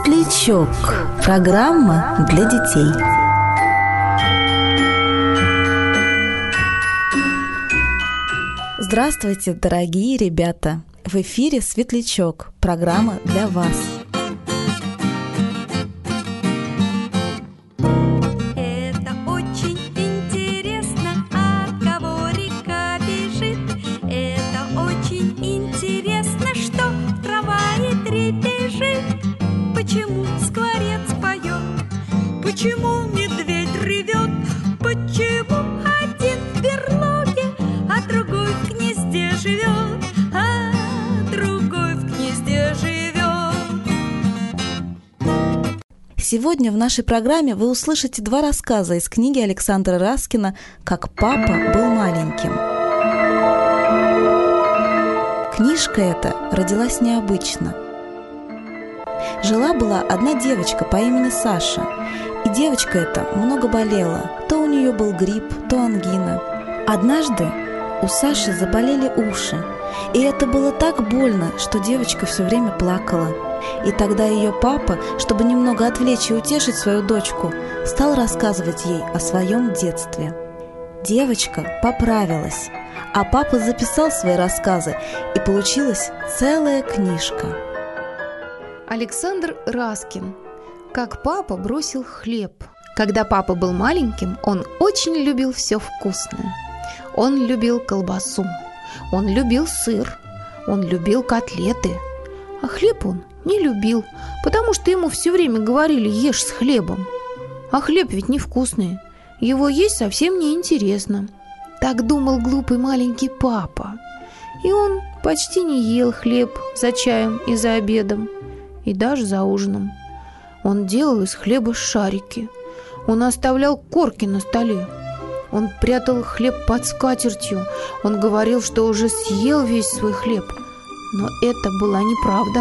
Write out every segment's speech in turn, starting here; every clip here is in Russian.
Светлячок. Программа для детей. Здравствуйте, дорогие ребята! В эфире «Светлячок» – программа для вас. Это очень интересно, от кого река бежит. Это очень интересно, что трава и трепещет. Почему скворец поет? Почему медведь ревет? Почему один в берлоге, а другой в гнезде живет? Сегодня в нашей программе вы услышите два рассказа из книги Александра Раскина «Как папа был маленьким». Книжка эта родилась необычно. Жила-была одна девочка по имени Саша, и девочка эта много болела. То у нее был грипп, то ангина. Однажды у Саши заболели уши, и это было так больно, что девочка все время плакала. И тогда ее папа, чтобы немного отвлечь и утешить свою дочку, стал рассказывать ей о своем детстве. Девочка поправилась, а папа записал свои рассказы, и получилась целая книжка. Александр Раскин. Как папа бросил хлеб. Когда папа был маленьким, он очень любил все вкусное. Он любил колбасу, он любил сыр, он любил котлеты, а хлеб он не любил, потому что ему все время говорили: ешь с хлебом. А хлеб ведь невкусный, его есть совсем неинтересно. Так думал глупый маленький папа. И он почти не ел хлеб за чаем и за обедом, и даже за ужином. Он делал из хлеба шарики, он оставлял корки на столе, он прятал хлеб под скатертью, он говорил, что уже съел весь свой хлеб. Но это была неправда.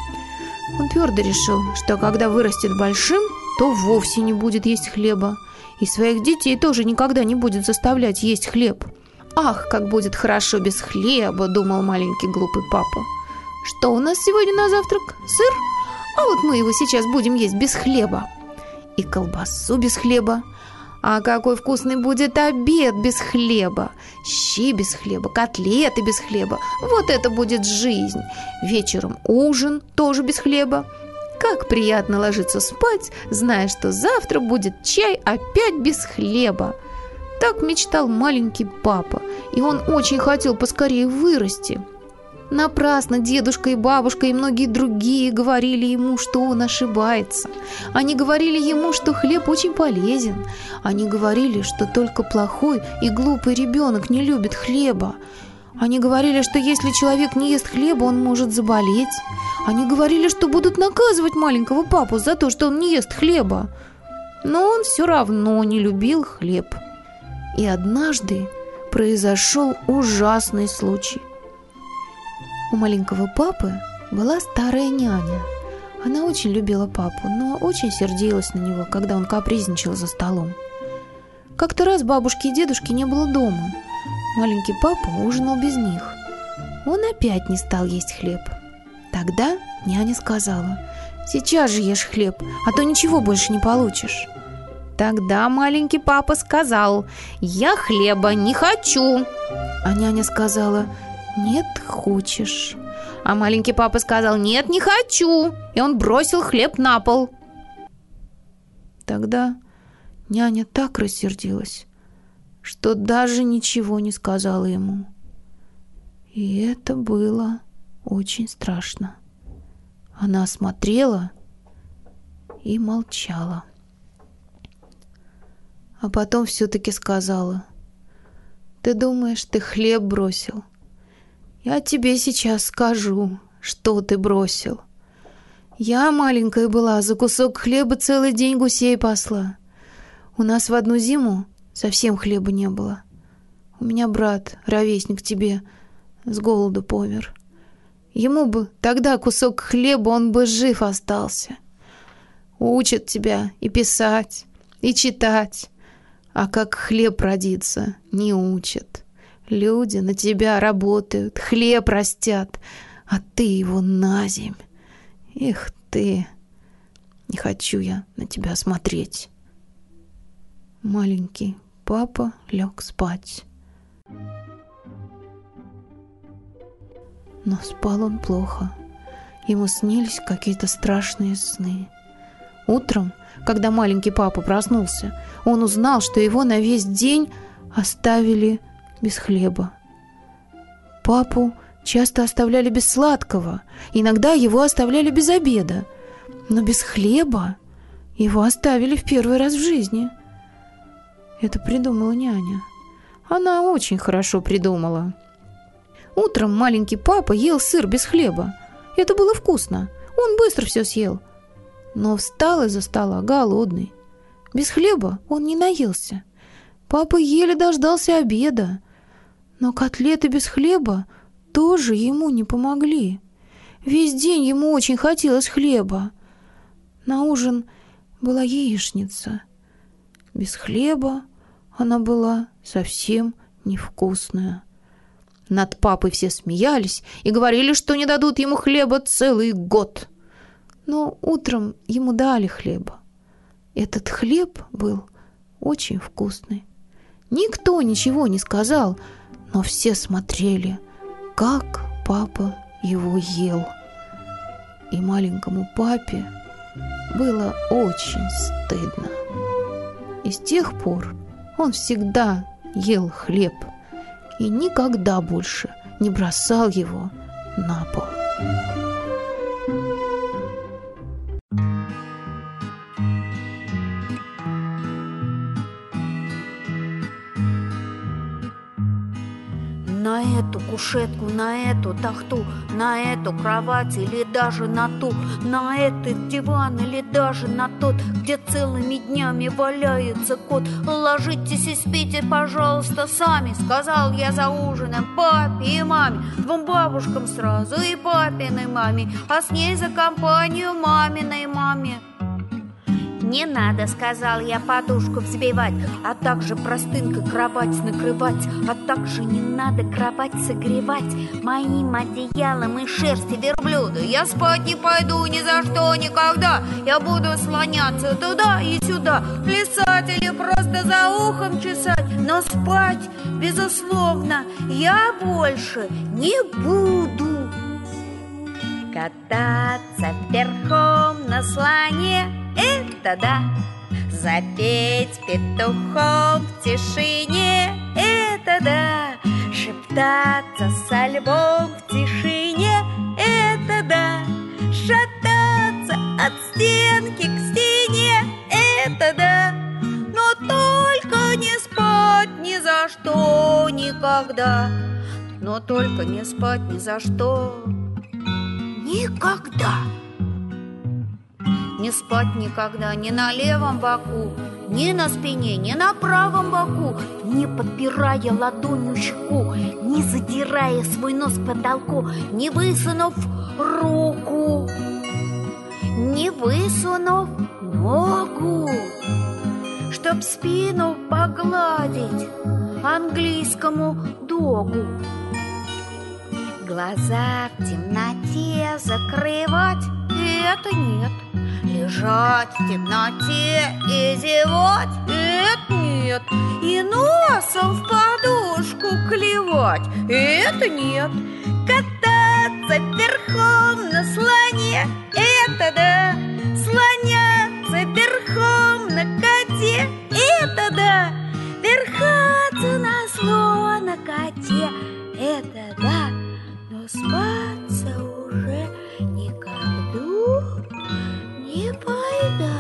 Он твердо решил, что когда вырастет большим, то вовсе не будет есть хлеба, и своих детей тоже никогда не будет заставлять есть хлеб. «Ах, как будет хорошо без хлеба!» – думал маленький глупый папа. «Что у нас сегодня на завтрак? Сыр? А вот мы его сейчас будем есть без хлеба. И колбасу без хлеба. А какой вкусный будет обед без хлеба! Щи без хлеба, котлеты без хлеба. Вот это будет жизнь! Вечером ужин тоже без хлеба. Как приятно ложиться спать, зная, что завтра будет чай опять без хлеба!» Так мечтал маленький папа, и он очень хотел поскорее вырасти. Напрасно дедушка и бабушка и многие другие говорили ему, что он ошибается. Они говорили ему, что хлеб очень полезен. Они говорили, что только плохой и глупый ребенок не любит хлеба. Они говорили, что если человек не ест хлеба, он может заболеть. Они говорили, что будут наказывать маленького папу за то, что он не ест хлеба. Но он все равно не любил хлеб. И однажды произошел ужасный случай. У маленького папы была старая няня. Она очень любила папу, но очень сердилась на него, когда он капризничал за столом. Как-то раз бабушки и дедушки не было дома. Маленький папа ужинал без них. Он опять не стал есть хлеб. Тогда няня сказала: «Сейчас же ешь хлеб, а то ничего больше не получишь». Тогда маленький папа сказал: «Я хлеба не хочу». А няня сказала: «Нет, хочешь». А маленький папа сказал: «Нет, не хочу». И он бросил хлеб на пол. Тогда няня так рассердилась, что даже ничего не сказала ему. И это было очень страшно. Она смотрела и молчала. А потом все-таки сказала: «Ты думаешь, ты хлеб бросил? Я тебе сейчас скажу, что ты бросил. Я маленькая была, за кусок хлеба целый день гусей пасла. У нас в одну зиму совсем хлеба не было. У меня брат, ровесник тебе, с голоду помер. Ему бы тогда кусок хлеба, он бы жив остался. Учат тебя и писать, и читать, а как хлеб родится, не учат. Люди на тебя работают, хлеб растят, а ты его на земь. Эх ты, Не хочу я на тебя смотреть». Маленький папа лег спать. Но спал он плохо. Ему снились какие-то страшные сны. Утром, когда маленький папа проснулся, он узнал, что его на весь день оставили без хлеба. Папу часто оставляли без сладкого, иногда его оставляли без обеда, но без хлеба его оставили в первый раз в жизни. Это придумала няня. Она очень хорошо придумала. Утром маленький папа ел сыр без хлеба. Это было вкусно. Он быстро все съел. Но встал из-за стола голодный. Без хлеба он не наелся. Папа еле дождался обеда. Но котлеты без хлеба тоже ему не помогли. Весь день ему очень хотелось хлеба. На ужин была яичница. Без хлеба она была совсем невкусная. Над папой все смеялись и говорили, что не дадут ему хлеба целый год. Но утром ему дали хлеба. Этот хлеб был очень вкусный. Никто ничего не сказал, но все смотрели, как папа его ел. И маленькому папе было очень стыдно. И с тех пор он всегда ел хлеб и никогда больше не бросал его на пол. На эту кушетку, на эту тахту, на эту кровать или даже на ту, на этот диван или даже на тот, где целыми днями валяется кот. Ложитесь и спите, пожалуйста, сами, сказал я за ужином папе и маме, двум бабушкам сразу и папиной маме, а с ней за компанию маминой маме. Не надо, сказал я, подушку взбивать, а также простынкой кровать накрывать, а также не надо кровать согревать моим одеялом и шерсти верблюда. Я спать не пойду ни за что никогда, я буду слоняться туда и сюда, плясать или просто за ухом чесать, но спать, безусловно, я больше не буду. Кататься верхом на слоне — это да, запеть петухом в тишине — это да, шептаться со львом в тишине — это да, шататься от стенки к стене — это да, но только не спать ни за что никогда, но только не спать ни за что никогда. Не спать никогда ни на левом боку, ни на спине, ни на правом боку, не подпирая ладонью щеку, не задирая свой нос к потолку, не высунув руку, не высунув ногу, чтоб спину погладить английскому догу. Глаза в темноте закрывать — это нет. Лежать в темноте и зевать — это нет. И носом в подушку клевать — это нет. Кататься верхом на слоне — это да. Слоняться верхом на коте — это да. Верхаться на слона-коте — это да. Но спаться уже никогда не пойду.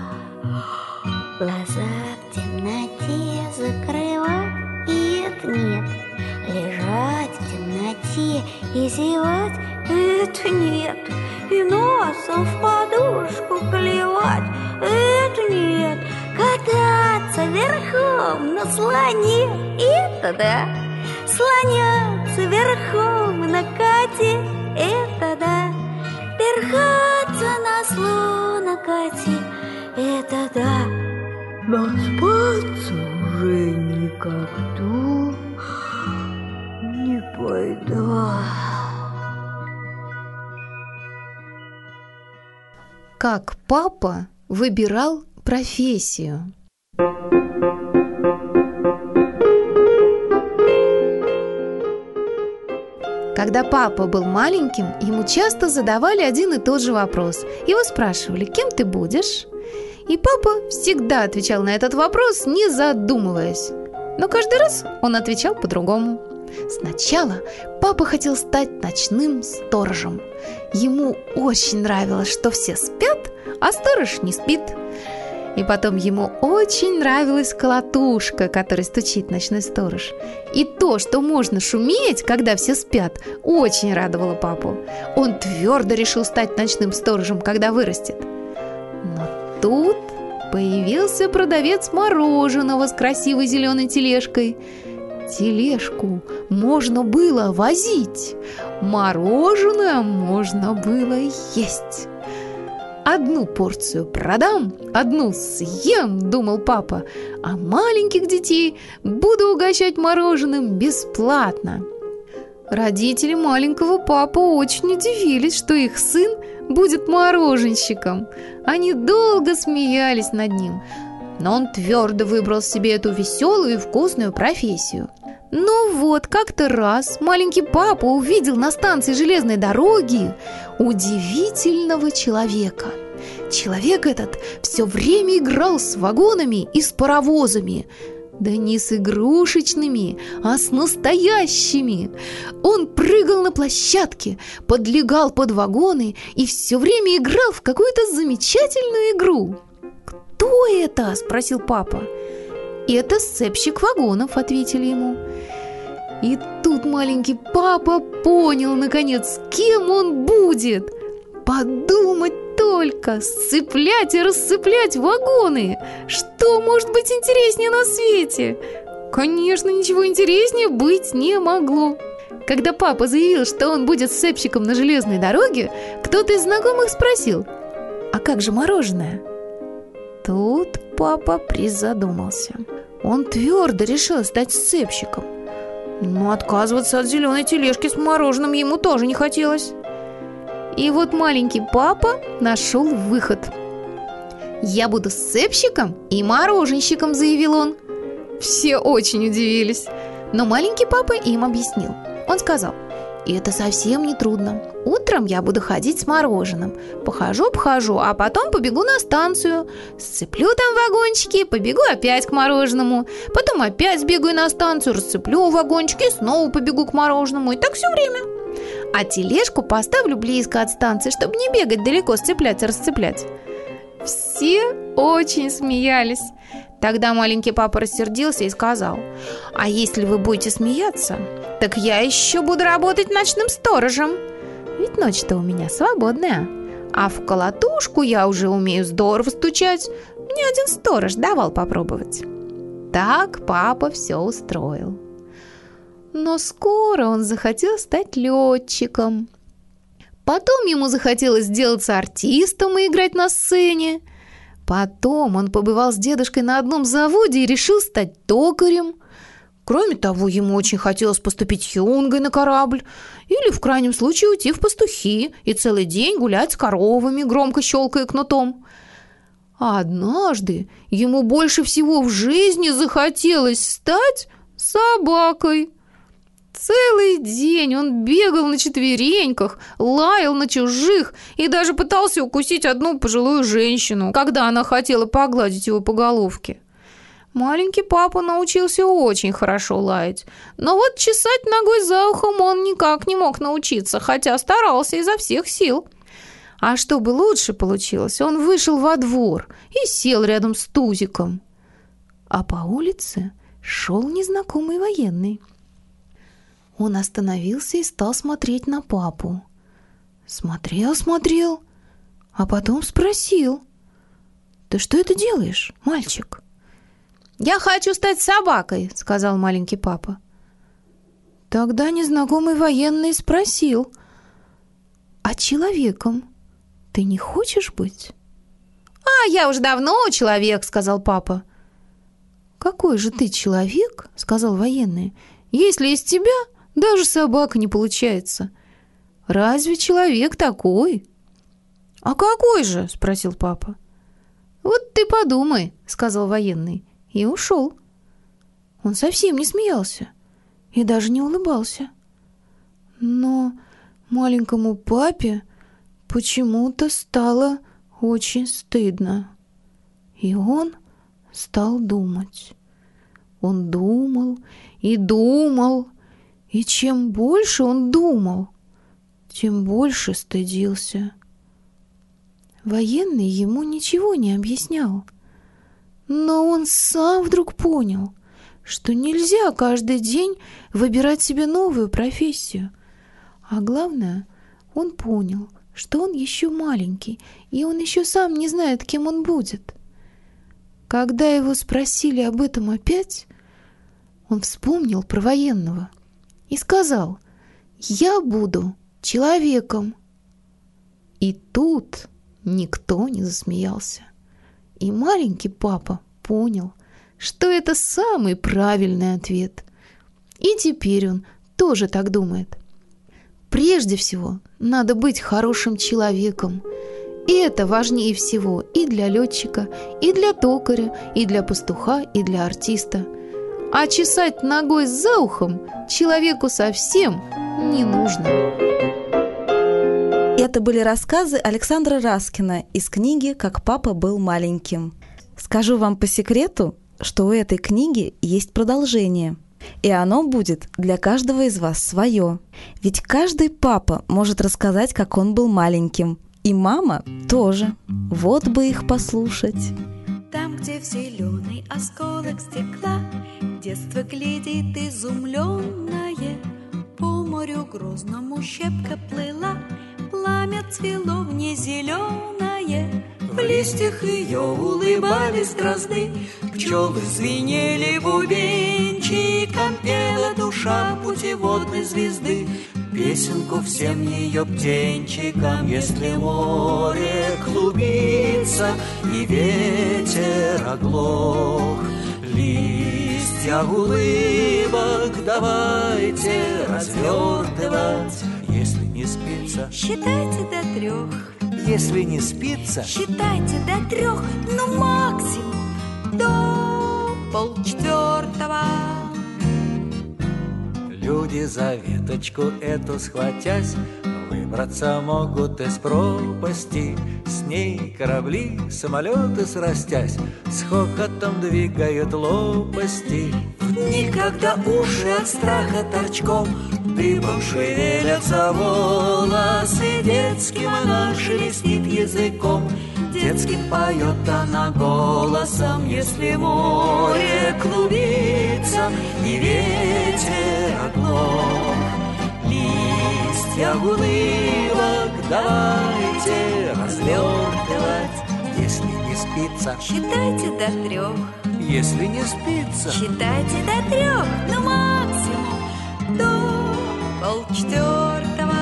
Глаза в темноте закрывать — и это нет. Лежать в темноте и зевать — это нет. И носом в подушку клевать — это нет. Кататься верхом на слоне — это да. Слоняться верхом на коте — это да. Верхаться на слона-коте — это да. Но спаться уже никогда не пойду. Как папа выбирал профессию. Когда папа был маленьким, ему часто задавали один и тот же вопрос. Его спрашивали: «Кем ты будешь?» И папа всегда отвечал на этот вопрос, не задумываясь. Но каждый раз он отвечал по-другому. Сначала папа хотел стать ночным сторожем. Ему очень нравилось, что все спят, а сторож не спит. И потом ему очень нравилась колотушка, которой стучит ночной сторож. И то, что можно шуметь, когда все спят, очень радовало папу. Он твердо решил стать ночным сторожем, когда вырастет. Но тут появился продавец мороженого с красивой зеленой тележкой. Тележку можно было возить, мороженое можно было есть. «Одну порцию продам, одну съем», — думал папа, «а маленьких детей буду угощать мороженым бесплатно». Родители маленького папы очень удивились, что их сын будет мороженщиком. Они долго смеялись над ним, но он твердо выбрал себе эту веселую и вкусную профессию. Но вот как-то раз маленький папа увидел на станции железной дороги удивительного человека. Человек этот все время играл с вагонами и с паровозами. Да не с игрушечными, а с настоящими. Он прыгал на площадке, подлегал под вагоны и все время играл в какую-то замечательную игру. «Кто это?» – спросил папа. «Это сцепщик вагонов», – ответили ему. И тут маленький папа понял, наконец, кем он будет. Подумать только, сцеплять и расцеплять вагоны. Что может быть интереснее на свете? Конечно, ничего интереснее быть не могло. Когда папа заявил, что он будет сцепщиком на железной дороге, кто-то из знакомых спросил: «А как же мороженое?» Тут папа призадумался. Он твердо решил стать сцепщиком. Но отказываться от зеленой тележки с мороженым ему тоже не хотелось. И вот маленький папа нашел выход. «Я буду сцепщиком и мороженщиком», — заявил он. Все очень удивились, но маленький папа им объяснил. Он сказал: «И это совсем не трудно. Утром я буду ходить с мороженым. Похожу, а потом побегу на станцию. Сцеплю там вагончики, побегу опять к мороженому. Потом опять сбегаю на станцию, расцеплю вагончики и снова побегу к мороженому. И так все время. А тележку поставлю близко от станции, чтобы не бегать далеко, сцеплять и расцеплять». Все очень смеялись. Тогда маленький папа рассердился и сказал: «А если вы будете смеяться, так я еще буду работать ночным сторожем. Ведь ночь-то у меня свободная. А в колотушку я уже умею здорово стучать. Мне один сторож давал попробовать». Так папа все устроил. Но скоро он захотел стать летчиком. Потом ему захотелось сделаться артистом и играть на сцене. Потом он побывал с дедушкой на одном заводе и решил стать токарем. Кроме того, ему очень хотелось поступить юнгой на корабль или, в крайнем случае, уйти в пастухи и целый день гулять с коровами, громко щелкая кнутом. А однажды ему больше всего в жизни захотелось стать собакой. Целый день он бегал на четвереньках, лаял на чужих и даже пытался укусить одну пожилую женщину, когда она хотела погладить его по головке. Маленький папа научился очень хорошо лаять, но вот чесать ногой за ухом он никак не мог научиться, хотя старался изо всех сил. А чтобы лучше получилось, он вышел во двор и сел рядом с Тузиком. А по улице шел незнакомый военный. Он остановился и стал смотреть на папу. Смотрел, а потом спросил: «Ты что это делаешь, мальчик?» «Я хочу стать собакой», — сказал маленький папа. Тогда незнакомый военный спросил: «А человеком ты не хочешь быть?» «А я уже давно человек», — сказал папа. «Какой же ты человек?» — сказал военный. «Если из тебя даже собака не получается. Разве человек такой?» «А какой же?» – спросил папа. «Вот ты подумай», – сказал военный, и ушел. Он совсем не смеялся и даже не улыбался. Но маленькому папе почему-то стало очень стыдно. И он стал думать. Он думал и думал, и чем больше он думал, тем больше стыдился. Военный ему ничего не объяснял, но он сам вдруг понял, что нельзя каждый день выбирать себе новую профессию. А главное, он понял, что он еще маленький, и он еще сам не знает, кем он будет. Когда его спросили об этом опять, он вспомнил про военного и сказал: «Я буду человеком». И тут никто не засмеялся. И маленький папа понял, что это самый правильный ответ. И теперь он тоже так думает. Прежде всего, надо быть хорошим человеком. И это важнее всего и для летчика, и для токаря, и для пастуха, и для артиста. А чесать ногой за ухом человеку совсем не нужно. Это были рассказы Александра Раскина из книги «Как папа был маленьким». Скажу вам по секрету, что у этой книги есть продолжение. И оно будет для каждого из вас свое. Ведь каждый папа может рассказать, как он был маленьким. И мама тоже. Вот бы их послушать. Там, где в зеленый осколок стекла детство глядит изумленное, по морю грозному щепка плыла, пламя цвело в ней зеленое. В листьях ее улыбались дрозды, пчелы звенели бубенчиком, пела душа путеводной звезды песенку всем ее птенчикам. Если море клубится и ветер оглох, листья улыбок давайте развертывать. Если не спится, считайте до 3. Если не спится, считайте до 3, ну максимум до 3:30. люди за веточку эту схватясь выбраться могут из пропасти. С ней корабли, самолеты срастясь, с хохотом двигают лопасти. Никогда уши от страха торчком дыбом шевелятся волосы, детским она шелестит языком, детским поет она голосом. Если море клубится и ветер оглох, листья улыбок давайте развертывать. Если не спится, считайте до 3. если не спится, Считайте до 3, ну максимум до 3:30.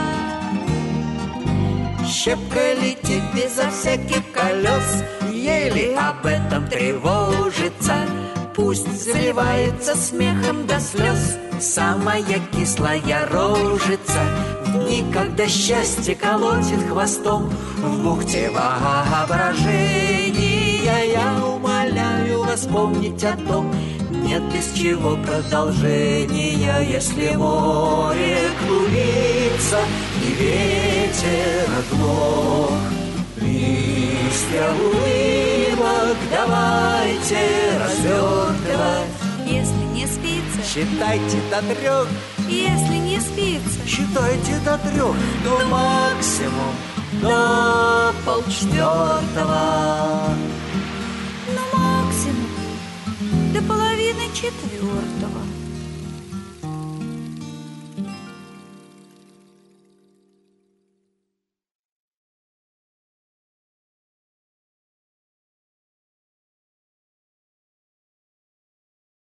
щепка летит безо всяких колес, еле об этом тревожится. Пусть заливается смехом до слез Самая кислая рожица. В дни, когда счастье колотит хвостом в бухте воображения, я умоляю вас помнить о том, нет без чего продолжения. Если море клубится и ветер оглох, листья улыбок давайте развертывать. Если не спится, Считайте до 3, если не спится, считайте до 3, до максимум до 3:30. ну максимум до 3:30.